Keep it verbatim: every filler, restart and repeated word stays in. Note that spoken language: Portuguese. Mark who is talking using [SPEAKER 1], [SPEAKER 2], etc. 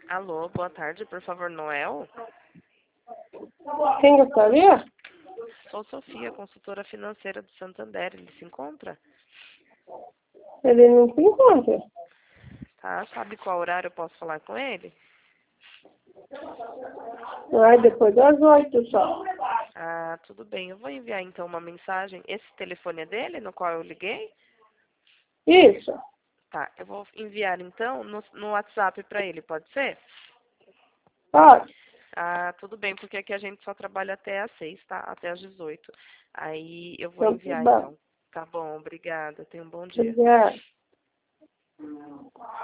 [SPEAKER 1] Alô, boa tarde, por favor, Noel?
[SPEAKER 2] Quem gostaria?
[SPEAKER 1] Sou Sofia, consultora financeira do Santander. Ele se encontra?
[SPEAKER 2] Ele não se encontra.
[SPEAKER 1] Tá, sabe qual horário eu posso falar com ele?
[SPEAKER 2] Ai, depois das oito só.
[SPEAKER 1] Ah, tudo bem. Eu vou enviar então uma mensagem. Esse telefone é dele, no qual eu liguei?
[SPEAKER 2] Isso.
[SPEAKER 1] Tá, eu vou enviar então no, no WhatsApp para ele, pode ser?
[SPEAKER 2] Pode.
[SPEAKER 1] Ah, tudo bem, porque aqui a gente só trabalha até às seis, tá? Até às dezoito. Aí eu vou
[SPEAKER 2] Então, tá
[SPEAKER 1] enviar
[SPEAKER 2] bom.
[SPEAKER 1] então. Tá bom, obrigada. Tenha um bom dia.
[SPEAKER 2] Obrigada.